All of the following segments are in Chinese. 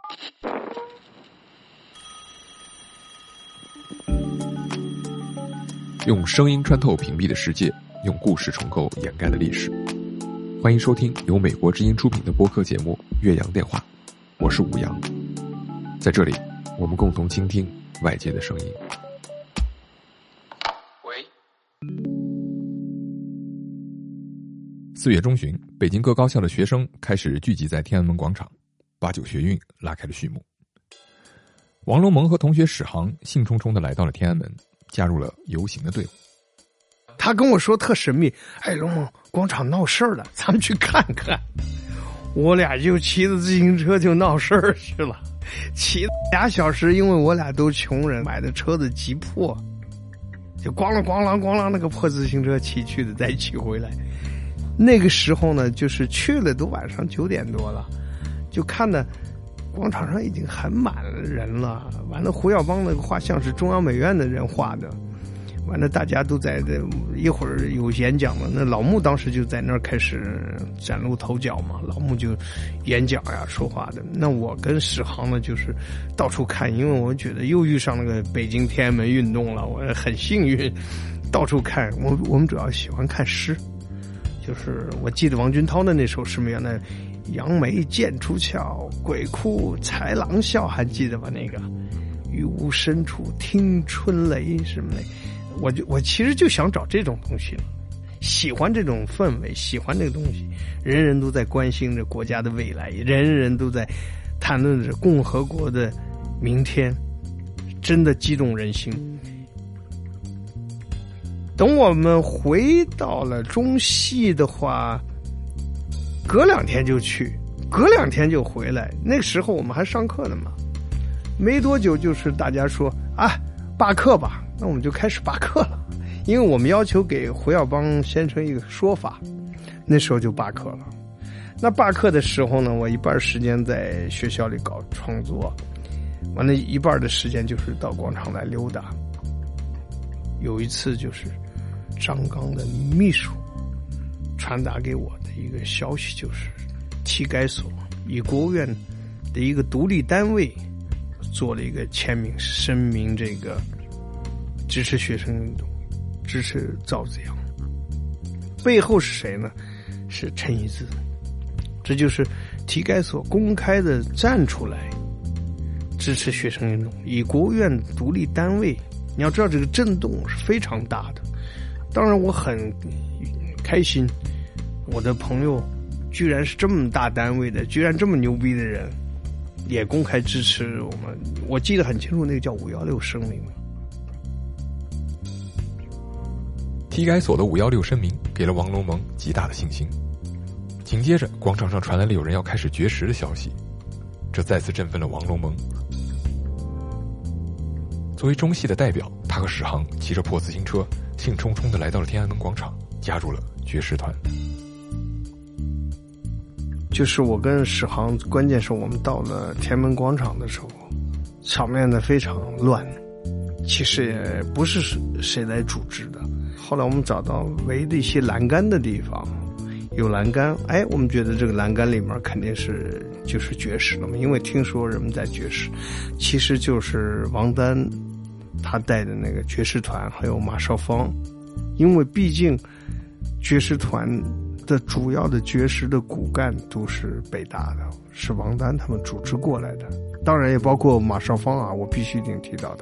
用声音穿透屏蔽的世界，用故事重构掩盖的历史。欢迎收听由美国之音出品的播客节目《岳阳电话》，我是武阳。在这里，我们共同倾听外界的声音。喂。4月中旬，北京各高校的学生开始聚集在天安门广场，89学运拉开了序幕。王龙蒙和同学史航兴冲冲地来到了天安门，加入了游行的队伍。 他跟我说特神秘，龙蒙广场闹事儿了，咱们去看看。我俩就骑着自行车就闹事儿去了，骑2小时，因为我俩都穷人，买的车子急迫，就咣啷咣啷咣啷那个破自行车骑去的，再骑回来。那个时候呢，就是去了都晚上9点多了，就看的广场上已经很满人了。完了，胡耀邦那个画像是中央美院的人画的。完了，大家都在这，一会儿有演讲了。那老穆当时就在那儿开始崭露头角嘛，老穆就演讲呀、说话的。那我跟史航呢，就是到处看，因为我觉得又遇上那个北京天安门运动了，我很幸运，到处看。我们主要喜欢看诗，就是我记得王军涛的那首诗，原来杨梅剑出鞘，鬼哭豺狼笑，还记得吧？那个于无深处听春雷什么的。我其实就想找这种东西了，喜欢这种氛围，喜欢这个东西。人人都在关心着国家的未来，人人都在谈论着共和国的明天，真的激动人心。等我们回到了中戏的话，隔2天就去，隔2天就回来。那个时候我们还上课呢嘛，没多久就是大家说罢课吧，那我们就开始罢课了，因为我们要求给胡耀邦先生一个说法，那时候就罢课了。那罢课的时候呢，我一半时间在学校里搞创作，完了一半的时间就是到广场来溜达。有一次就是张刚的秘书传达给我的一个消息，就是体改所以国务院的一个独立单位做了一个签名声明，这个支持学生运动，支持赵紫阳。背后是谁呢？是陈一之。这就是体改所公开的站出来支持学生运动，以国务院独立单位。你要知道这个震动是非常大的。当然我很开心，我的朋友居然是这么大单位的，居然这么牛逼的人也公开支持我们。我记得很清楚，那个叫516声明。 体改所的516声明给了王龙蒙极大的信心。紧接着，广场上传来了有人要开始绝食的消息，这再次振奋了王龙蒙。作为中戏的代表，他和史航骑着破自行车，兴冲冲地来到了天安门广场，加入了绝食团。 就是我跟史航，关键是我们到了天安门广场的时候，场面呢非常乱，其实也不是谁来组织的。后来我们找到围的一些栏杆的地方，有栏杆，我们觉得这个栏杆里面肯定就是绝食了嘛，因为听说人们在绝食，其实就是王丹他带的那个绝食团，还有马少芳，因为毕竟绝食团的主要的绝食的骨干都是北大的，是王丹他们组织过来的，当然也包括马少芳啊，我必须一定提到他。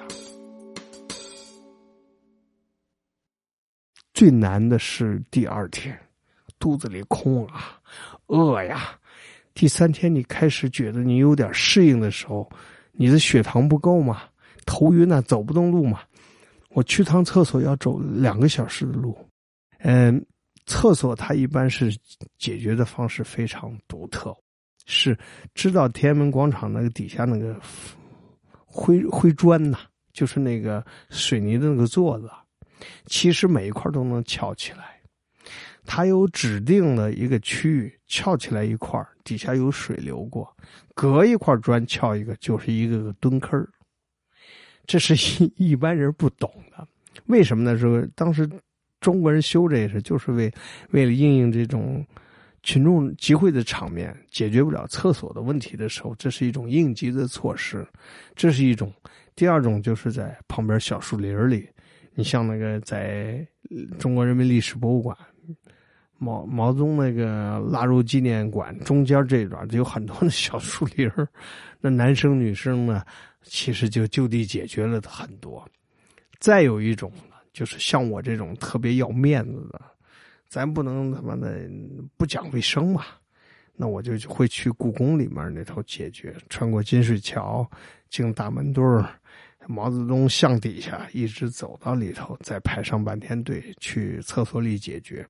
最难的是第2天，肚子里空啊，饿呀。第3天你开始觉得你有点适应的时候，你的血糖不够嘛，头晕啊，走不动路嘛。我去趟厕所要走2个小时的路。厕所它一般是解决的方式非常独特，是知道天安门广场那个底下那个灰砖呐，就是那个水泥的那个座子，其实每一块都能翘起来。它有指定的一个区域，翘起来一块，底下有水流过，隔一块砖翘一个，就是一个个蹲坑。这是一般人不懂的。为什么呢？说当时中国人修这也是，就是为了因应这种群众集会的场面解决不了厕所的问题的时候，这是一种应急的措施，这是一种。第二种就是在旁边小树林里，你像那个在中国人民历史博物馆毛泽东那个腊肉纪念馆中间这一段有很多的小树林，那男生女生呢其实就地解决了很多。再有一种就是像我这种特别要面子的，咱不能他妈的不讲卫生嘛，那我就会去故宫里面那头解决，穿过金水桥，经大门墩儿，毛泽东像底下一直走到里头，再排上半天队去厕所里解决。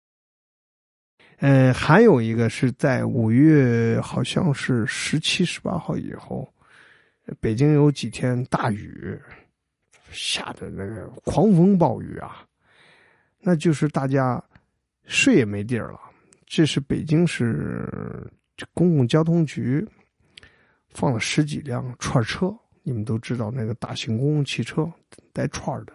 还有一个是在5月好像是17、18号以后，北京有几天大雨，下的那个狂风暴雨啊，那就是大家睡也没地儿了。这是北京市公共交通局放了10几辆串车，你们都知道那个大型公共汽车带串的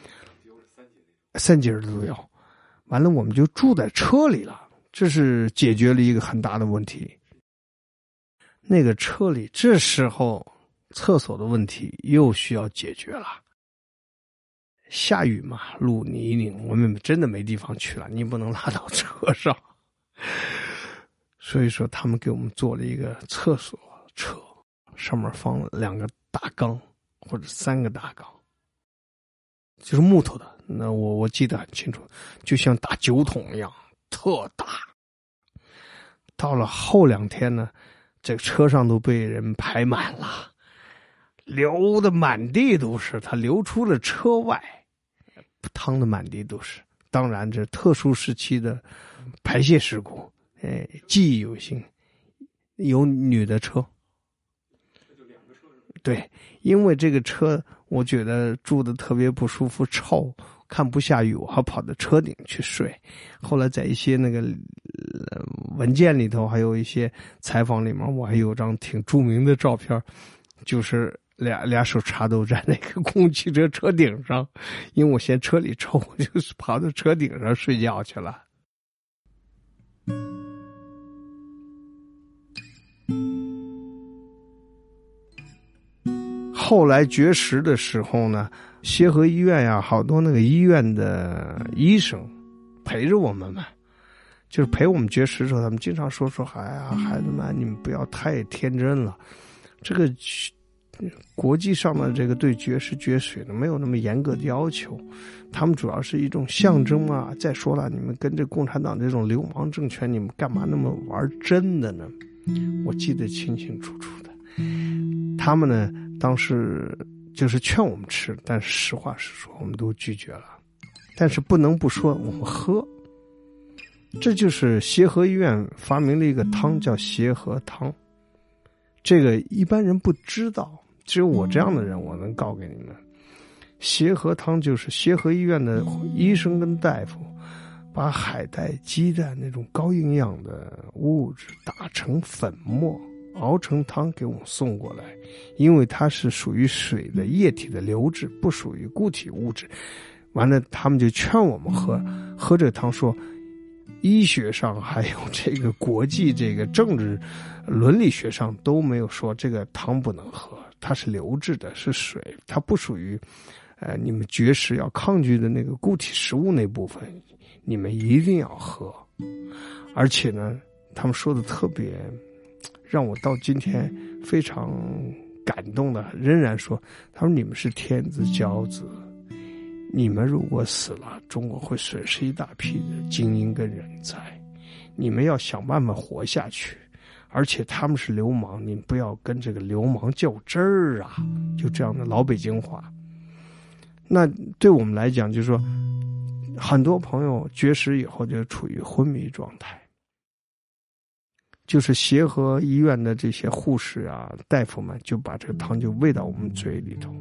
，3节的都有。完了我们就住在车里了，这是解决了一个很大的问题。那个车里这时候厕所的问题又需要解决了。下雨嘛，路泥泞，我们真的没地方去了，你不能拉到车上。所以说他们给我们做了一个厕所车，上面放了2个大缸或者3个大缸，就是木头的，那我记得很清楚，就像大酒桶一样特大。到了后2天呢，这个车上都被人排满了，流的满地都是，它流出了车外，汤的满地都是。当然这特殊时期的排泄事故，记忆犹新。有女的车，对，因为这个车我觉得住的特别不舒服，臭，看不下雨，我还跑到车顶去睡。后来在一些那个文件里头，还有一些采访里面，我还有张挺著名的照片，就是俩手插都在那个公共汽车车顶上，因为我嫌车里臭，我就是跑到车顶上睡觉去了。后来绝食的时候呢，协和医院呀，好多那个医院的医生陪着我们嘛，就是陪我们绝食的时候，他们经常说哎呀，孩子们，你们不要太天真了，这个国际上的这个对绝食绝水呢没有那么严格的要求，他们主要是一种象征嘛。再说了，你们跟这共产党这种流氓政权，你们干嘛那么玩真的呢？我记得清清楚楚的。他们呢当时就是劝我们吃，但是实话实说我们都拒绝了。但是不能不说我们喝，这就是协和医院发明了一个汤叫协和汤，这个一般人不知道，只有我这样的人我能告给你们。协和汤就是协和医院的医生跟大夫把海带、鸡蛋那种高营养的物质打成粉末，熬成汤给我们送过来，因为它是属于水的液体的流质，不属于固体物质。完了他们就劝我们喝这个汤，说医学上还有这个国际这个政治伦理学上都没有说这个汤不能喝，它是流质的，是水，它不属于你们绝食要抗拒的那个固体食物那部分，你们一定要喝。而且呢他们说的特别让我到今天非常感动的，仍然说，他说你们是天之骄子，你们如果死了，中国会损失一大批的精英跟人才，你们要想办法活下去，而且他们是流氓，你们不要跟这个流氓较真儿啊，就这样的老北京话。那对我们来讲，就是说很多朋友绝食以后就处于昏迷状态，就是协和医院的这些护士啊、大夫们就把这个汤就喂到我们嘴里头。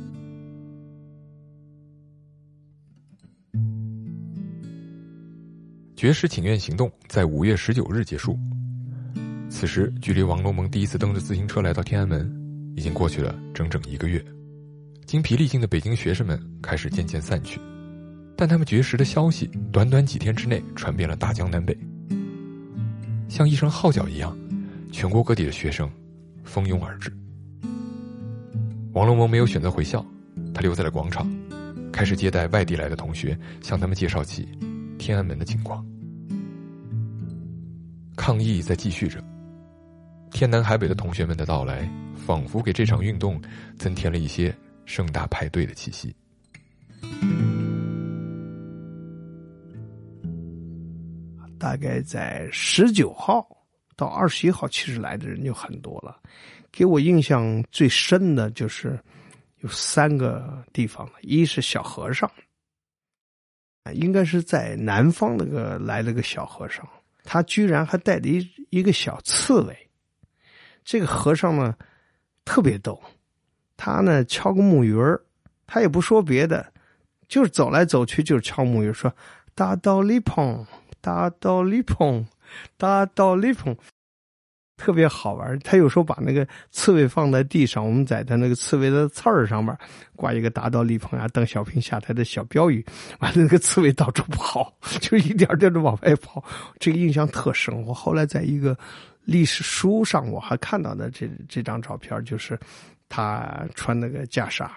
绝食请愿行动在5月19日结束。此时距离王龙蒙第一次蹬着自行车来到天安门已经过去了整整1个月。精疲力尽的北京学生们开始渐渐散去，但他们绝食的消息短短几天之内传遍了大江南北。 像一声号角一样，全国各地的学生蜂拥而至。王龙蒙没有选择回校，他留在了广场，开始接待外地来的同学，向他们介绍起天安门的情况。抗议在继续着，天南海北的同学们的到来，仿佛给这场运动增添了一些盛大派对的气息。 大概在19号到21号，其实来的人就很多了。给我印象最深的就是有3个地方，一是小和尚，应该是在南方来了个小和尚，他居然还带着一个小刺猬。这个和尚呢特别逗，他呢敲个木鱼儿，他也不说别的，就是走来走去就是敲木鱼，说大道理碰，大道理碰，大道理碰，特别好玩。他有时候把那个刺猬放在地上，我们在他那个刺猬的刺儿上面挂一个大道理碰啊，邓小平下台的小标语，完了那个刺猬到处跑，就一点点的往外跑，这个印象特深。我后来在一个历史书上我还看到的这张照片，就是他穿那个袈裟。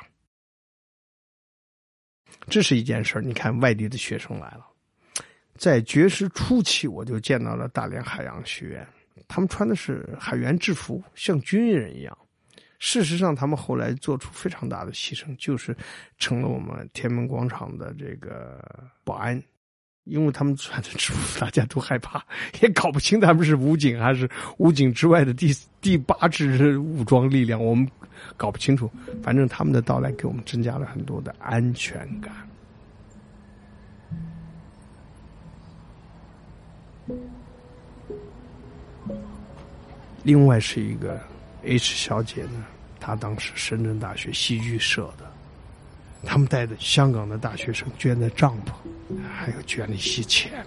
这是一件事，你看外地的学生来了。在绝食初期，我就见到了大连海洋学院，他们穿的是海员制服，像军人一样。事实上他们后来做出非常大的牺牲，就是成了我们天安门广场的这个保安。因为他们穿的制服大家都害怕，也搞不清他们是武警还是武警之外的第8支武装力量，我们搞不清楚。反正他们的到来给我们增加了很多的安全感。另外是一个 H 小姐呢，她当时深圳大学戏剧社的，他们带着香港的大学生捐的帐篷，还有捐了一些钱。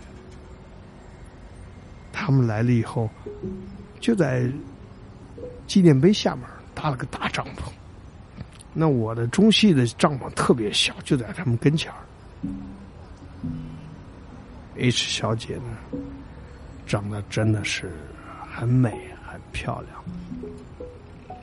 他们来了以后，就在纪念碑下面搭了个大帐篷。那我的中戏的帐篷特别小，就在他们跟前儿。H 小姐呢，长得真的是很美很漂亮。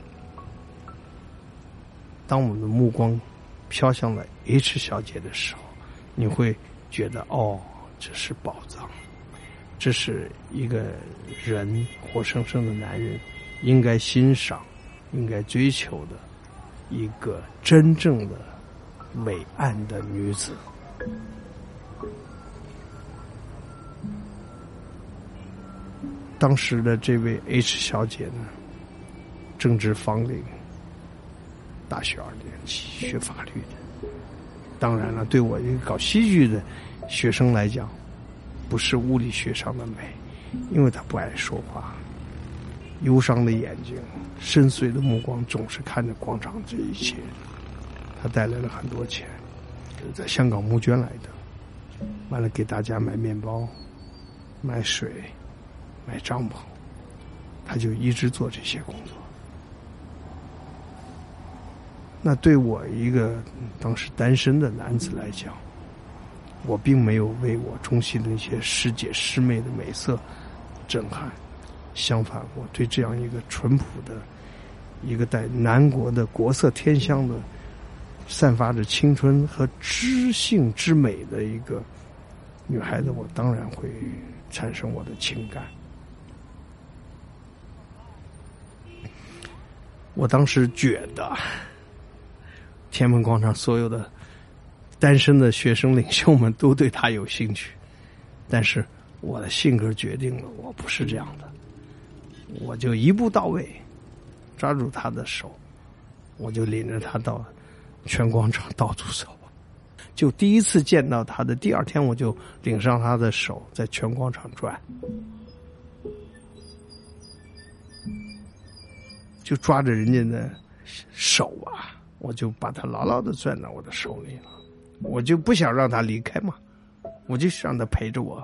当我们的目光飘向了 H 小姐的时候，你会觉得这是宝藏，这是一个人活生生的男人应该欣赏应该追求的一个真正的伟岸的女子。当时的这位 H 小姐呢，正值芳龄，大学2年级，学法律的。当然了，对我一个搞戏剧的学生来讲，不是物理学上的美，因为他不爱说话，忧伤的眼睛，深邃的目光，总是看着广场这一切。他带来了很多钱，在香港募捐来的，完了给大家买面包、买水、买帐篷，他就一直做这些工作。那对我一个当时单身的男子来讲，我并没有为我中戏的那些师姐师妹的美色震撼，相反，我对这样一个淳朴的、一个在南国的国色天香的、散发着青春和知性之美的一个女孩子，我当然会产生我的情感。我当时觉得天安门广场所有的单身的学生领袖们都对他有兴趣，但是我的性格决定了我不是这样的，我就一步到位，抓住他的手，我就领着他到全广场到处走。就第一次见到他的第2天，我就领上他的手在全广场转，就抓着人家的手啊，我就把他牢牢的攥到我的手里了。我就不想让他离开嘛，我就让他陪着我。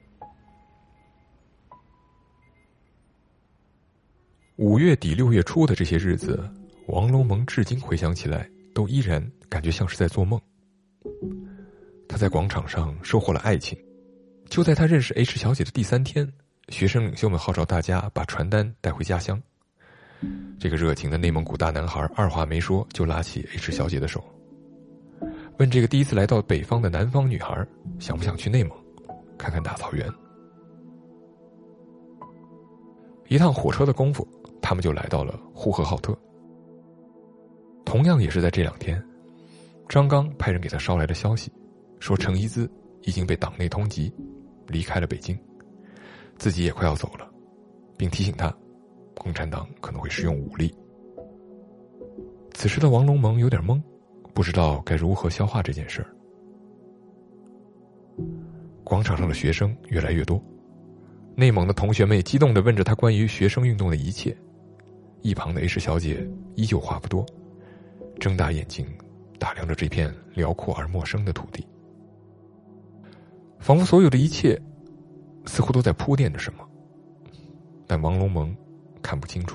5月底6月初的这些日子，王龙蒙至今回想起来都依然感觉像是在做梦。他在广场上收获了爱情，就在他认识 H 小姐的第3天， 学生领袖们号召大家把传单带回家乡。这个热情的内蒙古大男孩二话没说就拉起 H 小姐的手，问这个第一次来到北方的南方女孩想不想去内蒙看看大草原。一趟火车的功夫，他们就来到了呼和浩特。同样也是在这2天，张刚派人给他捎来的消息，说程一兹已经被党内通缉，离开了北京，自己也快要走了，并提醒他共产党可能会使用武力。此时的王龙蒙有点懵，不知道该如何消化这件事儿。广场上的学生越来越多，内蒙的同学们也激动地问着他关于学生运动的一切。一旁的 H 小姐依旧话不多，睁大眼睛打量着这片辽阔而陌生的土地，仿佛所有的一切似乎都在铺垫着什么，但王龙蒙看不清楚。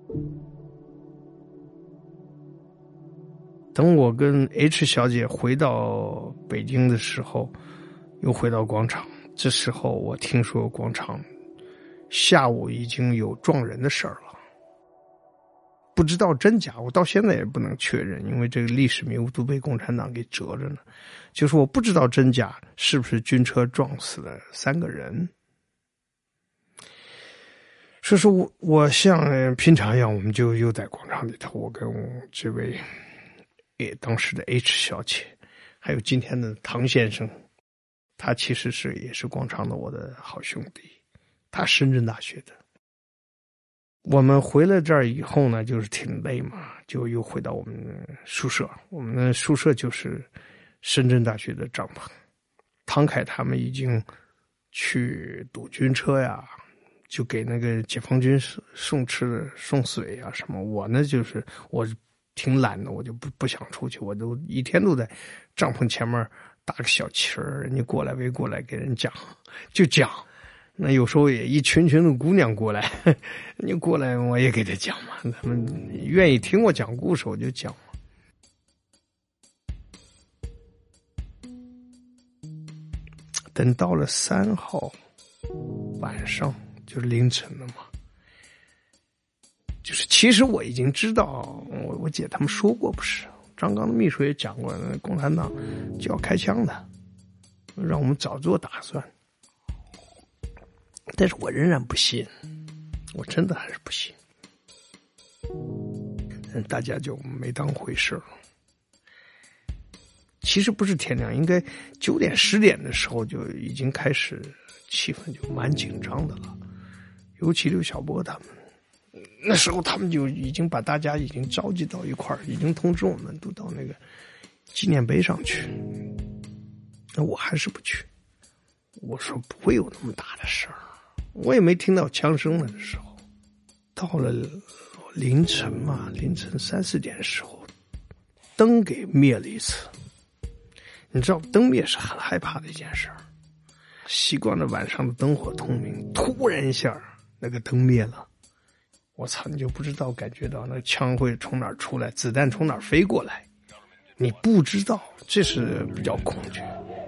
等我跟 H 小姐回到北京的时候，又回到广场，这时候我听说广场下午已经有撞人的事儿了，不知道真假，我到现在也不能确认，因为这个历史迷雾都被共产党给折着呢。就是我不知道真假，是不是军车撞死了3个人。所以说我像平常一样，我们就又在广场里头，我跟我这位当时的 H 小姐，还有今天的唐先生，他其实也是广场的我的好兄弟，他深圳大学的。我们回了这儿以后呢，就是挺累嘛，就又回到我们宿舍。我们的宿舍就是深圳大学的帐篷。唐凯他们已经去堵军车呀，就给那个解放军送吃的送水啊什么。我呢就是我挺懒的，我就不想出去，我都一天都在帐篷前面打个小旗儿，人家过来围过来给人讲，就讲。那有时候也一群群的姑娘过来，你过来我也给他讲嘛，他们愿意听我讲故事我就讲嘛。等到了3号晚上，就是凌晨了嘛，就是其实我已经知道，我姐他们说过，不是张刚的秘书也讲过，共产党就要开枪的，让我们早做打算。但是我仍然不信，我真的还是不信。大家就没当回事了。其实不是天亮，应该9点10点的时候就已经开始，气氛就蛮紧张的了。尤其刘晓波他们，那时候他们就已经把大家已经召集到一块儿，已经通知我们都到那个纪念碑上去。那我还是不去，我说不会有那么大的事儿。我也没听到枪声的时候，到了凌晨嘛，凌晨3、4点的时候，灯给灭了一次。你知道灯灭是很害怕的一件事儿，习惯了晚上的灯火通明，突然一下那个灯灭了，我操，你就不知道感觉到那枪会从哪儿出来，子弹从哪儿飞过来，你不知道，这是比较恐惧。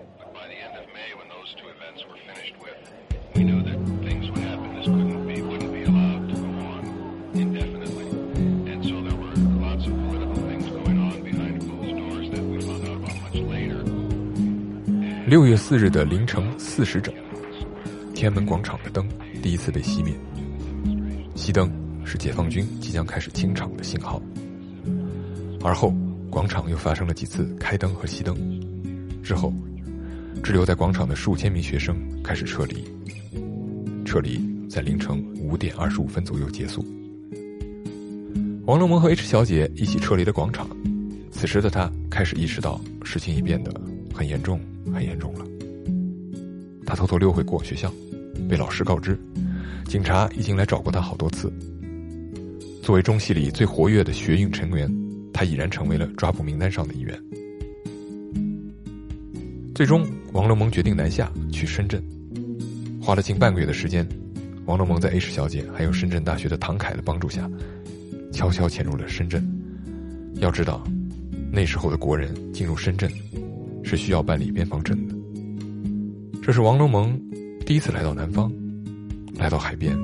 6月4日的凌晨4时整，天安门广场的灯第一次被熄灭。熄灯是解放军即将开始清场的信号。而后广场又发生了几次开灯和熄灯，之后滞留在广场的数千名学生开始撤离。撤离在凌晨5点25分左右结束。王龙蒙和 H 小姐一起撤离了广场，此时的他开始意识到事情已变得很严重了。他偷偷溜回过学校，被老师告知警察已经来找过他好多次。作为中戏里最活跃的学运成员，他已然成为了抓捕名单上的一员。最终王龙蒙决定南下去深圳，花了近半个月的时间，王龙蒙在 H 小姐还有深圳大学的唐凯的帮助下，悄悄潜入了深圳。要知道那时候的国人进入深圳是需要办理边防证的。这是王龙蒙第一次来到南方， 来到海边。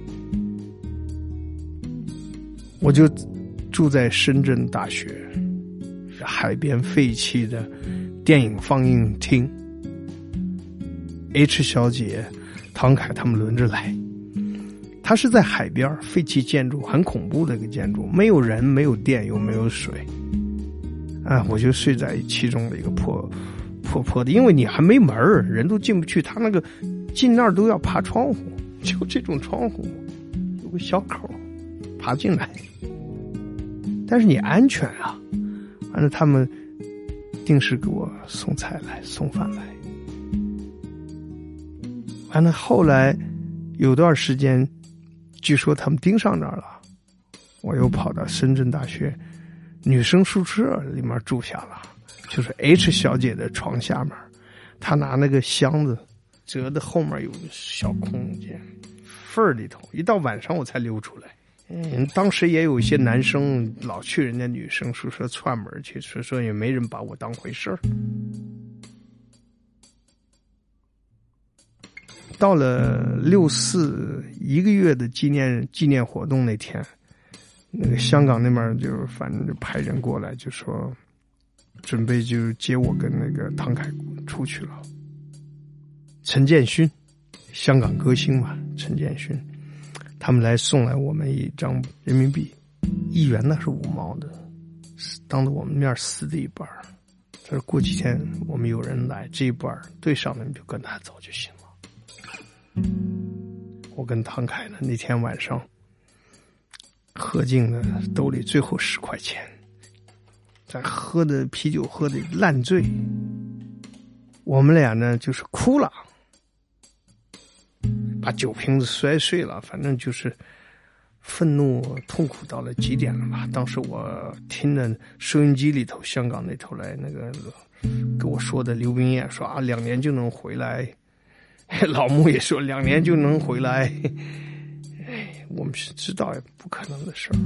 我就住在深圳大学海边废弃的电影放映厅。H 小姐、唐凯他们轮着来。他是在海边废弃建筑，很恐怖的一个建筑，没有人，没有电，又没有水。我就睡在其中的一个破的，因为你还没门儿，人都进不去，他那个进那儿都要爬窗户，就这种窗户有个小口爬进来，但是你安全啊。完了他们定时给我送菜来送饭来。完了后来有段时间据说他们盯上那儿了，我又跑到深圳大学女生宿舍里面住下了，就是 H 小姐的床下面，她拿那个箱子折的后面有个小空间缝儿里头，一到晚上我才溜出来。当时也有一些男生老去人家女生宿舍串门去，说也没人把我当回事儿。到了64一个月的纪念活动那天，那个香港那边就反正就派人过来，就说准备就接我跟那个唐凯出去了。陈建勋，香港歌星嘛，陈建勋，他们来送来我们一张人民币，1元那是5毛的，当着我们面撕的一半。他说过几天我们有人来，这一半对上了你就跟他走就行了。我跟唐凯呢那天晚上喝进了兜里最后10块钱，咱喝的啤酒喝的烂醉，我们俩呢就是哭了，把酒瓶子摔碎了，反正就是愤怒痛苦到了极点了吧。当时我听着收音机里头香港那头来那个跟我说的刘冰燕说2年就能回来，老穆也说2年就能回来，我们是知道也不可能的事儿。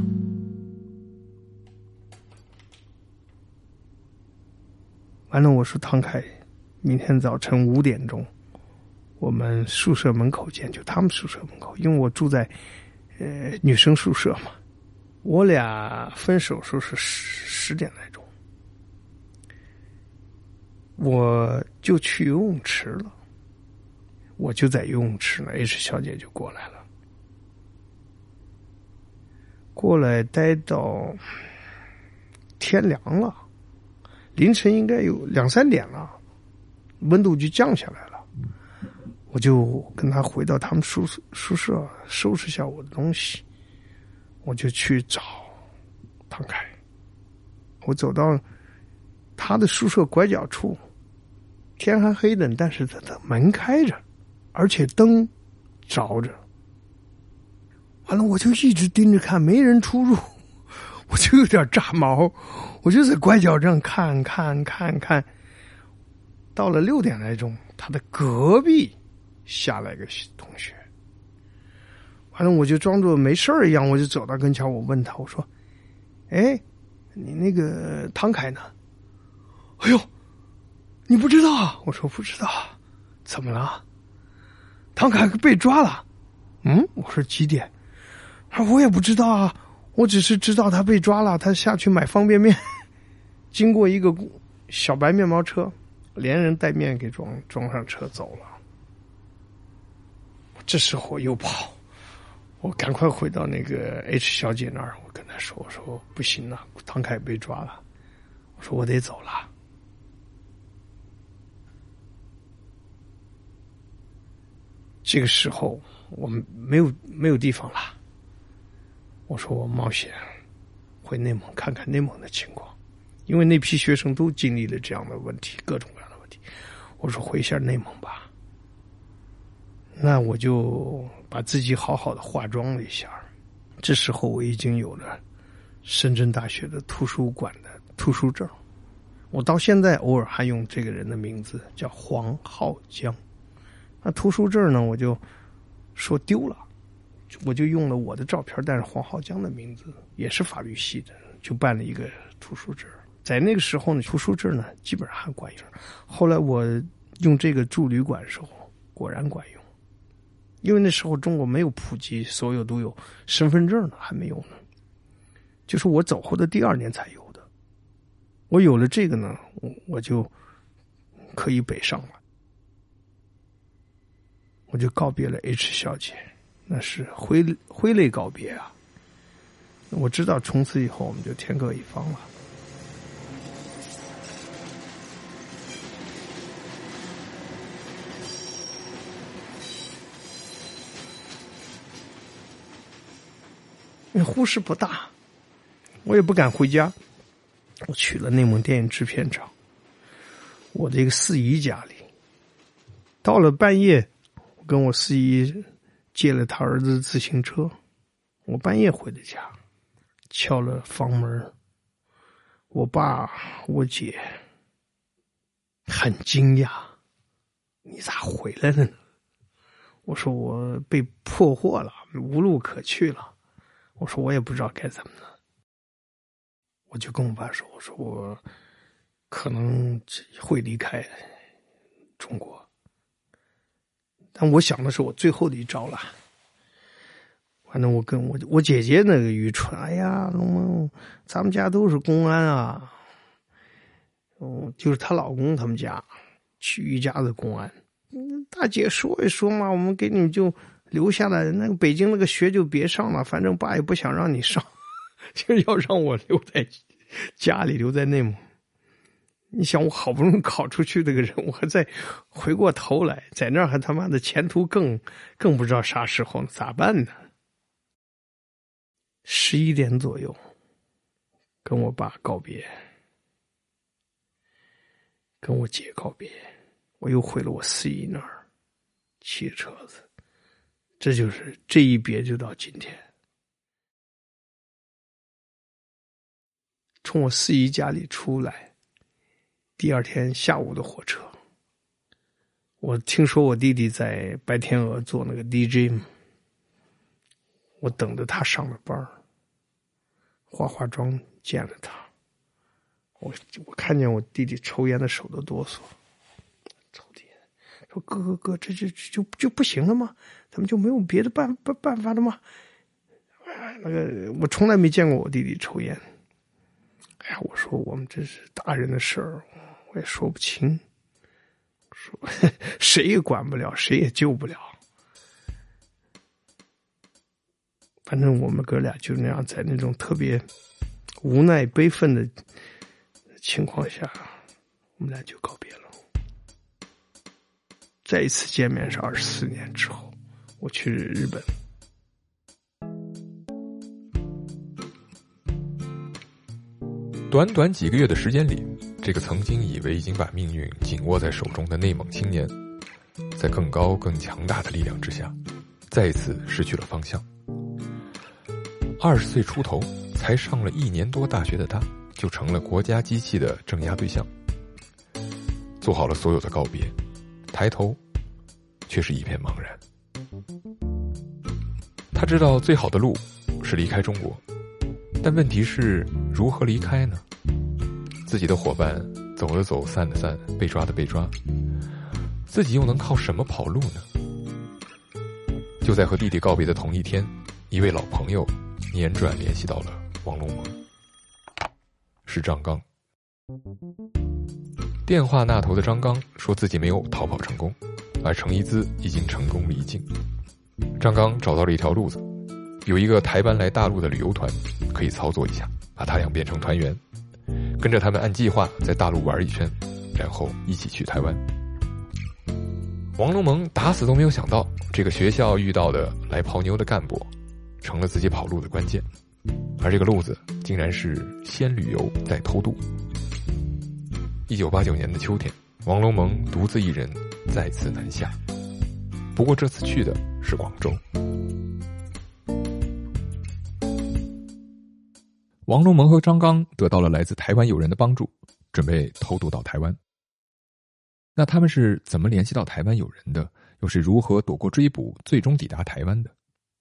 完了我说唐凯，明天早晨5点钟我们宿舍门口见，就他们宿舍门口，因为我住在女生宿舍嘛。我俩分手时候是10点来钟，我就去游泳池了，我就在游泳池呢 ，H 小姐就过来了，过来待到天凉了，凌晨应该有2、3点了，温度就降下来了。我就跟他回到他们宿舍收拾下我的东西，我就去找唐凯。我走到他的宿舍拐角处，天还黑的，但是他的门开着，而且灯着着。完了我就一直盯着看，没人出入，我就有点炸毛，我就在拐角上看。到了6点来钟，他的隔壁下来个同学，完了我就装作没事一样，我就走到跟前，我问他，我说你那个唐凯呢？哎呦，你不知道啊？我说不知道。怎么了？唐凯被抓了。我说几点？他说我也不知道啊，我只是知道他被抓了，他下去买方便面，经过一个小白面包车，连人带面给装上车走了。这时候我又跑，我赶快回到那个 H 小姐那儿，我跟她说，我说不行了，唐凯被抓了，我说我得走了。这个时候我们没有地方了，我说我冒险回内蒙看看内蒙的情况，因为那批学生都经历了这样的问题，各种各样的问题。我说回一下内蒙吧，那我就把自己好好的化妆了一下。这时候我已经有了深圳大学的图书馆的图书证，我到现在偶尔还用这个人的名字，叫黄浩江。那图书证呢，我就说丢了，我就用了我的照片，但是黄浩江的名字，也是法律系的，就办了一个图书证。在那个时候呢，图书证呢基本上还管用。后来我用这个住旅馆的时候，果然管用。 因为那时候中国没有普及所有都有身份证呢，还没有呢，就是我走后的第2年才有的。我有了这个呢，我就可以北上了，我就告别了 H 小姐，那是挥泪告别啊！我知道从此以后我们就天各一方了。因为呼市不大，我也不敢回家，我去了内蒙电影制片厂，我这个四姨家里。到了半夜，我跟我四姨借了他儿子的自行车，我半夜回的家，敲了房门，我爸我姐很惊讶，你咋回来了呢？我说我被破获了，无路可去了。我说我也不知道该怎么了，我就跟我爸说，我说我可能会离开中国，但我想的是我最后的一招了。反正我跟我姐姐那个愚蠢，哎呀，龙蒙，咱们家都是公安啊，就是她老公他们家去一家子公安，大姐说一说嘛，我们给你们就留下来，那个北京那个学就别上了，反正爸也不想让你上，就是要让我留在家里，留在内蒙。你想我好不容易考出去这个人，我还再回过头来，在那儿还他妈的前途更不知道啥时候咋办呢？11点左右跟我爸告别，跟我姐告别，我又回了我四姨那儿，骑着车子。这就是这一别就到今天。从我四姨家里出来，第2天下午的火车，我听说我弟弟在白天鹅做那个 DJ， 我等着他上了班，化妆见了他，我看见我弟弟抽烟的手都哆嗦，抽烟说哥，这就不行了吗？咱们就没有别的办法了吗？那个我从来没见过我弟弟抽烟。哎呀，我说我们这是大人的事儿，我也说不清，说谁也管不了，谁也救不了。反正我们哥俩就那样在那种特别无奈悲愤的情况下，我们俩就告别了。再一次见面是24年之后，我去日本。 短短几个月的时间里，这个曾经以为已经把命运紧握在手中的内蒙青年，在更高更强大的力量之下，再一次失去了方向。20岁出头，才上了1年多大学的他，就成了国家机器的镇压对象。做好了所有的告别，抬头却是一片茫然。他知道最好的路是离开中国，但问题是如何离开呢？自己的伙伴走的走，散的散，被抓的被抓，自己又能靠什么跑路呢？就在和弟弟告别的同一天，一位老朋友辗转联系到了王龙蒙，是张刚。电话那头的张刚说自己没有逃跑成功，而程一姿已经成功离境。张刚找到了一条路子，有一个台湾来大陆的旅游团，可以操作一下，把他俩变成团员，跟着他们按计划在大陆玩一圈，然后一起去台湾。王龙蒙打死都没有想到，这个学校遇到的来泡妞的干部成了自己跑路的关键，而这个路子竟然是先旅游再偷渡。1989年的秋天，王龙蒙独自一人再次南下，不过这次去的是广州。王龙蒙和张刚得到了来自台湾友人的帮助，准备偷渡到台湾。那他们是怎么联系到台湾友人的？又是如何躲过追捕，最终抵达台湾的？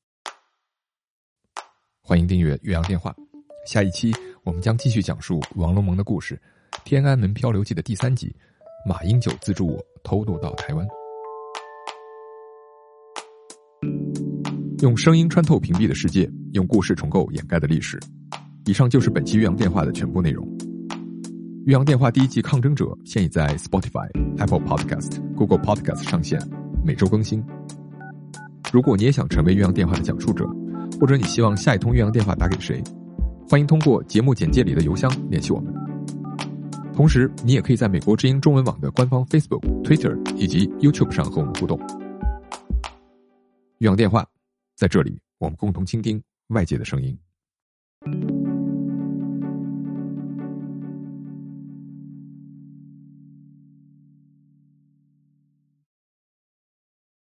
欢迎订阅岳阳电话，下一期我们将继续讲述王龙蒙的故事，《天安门漂流记》的第3集，马英九资助我偷渡到台湾。 用声音穿透屏蔽的世界，用故事重构掩盖的历史。以上就是本期岳阳电话的全部内容。岳阳电话第一季《抗争者》现已在 Spotify、Apple Podcast、Google Podcast 上线，每周更新。如果你也想成为岳阳电话的讲述者，或者你希望下一通岳阳电话打给谁，欢迎通过节目简介里的邮箱联系我们。同时，你也可以在美国之音中文网的官方 Facebook、Twitter 以及 YouTube 上和我们互动。岳阳电话，在这里我们共同倾听外界的声音。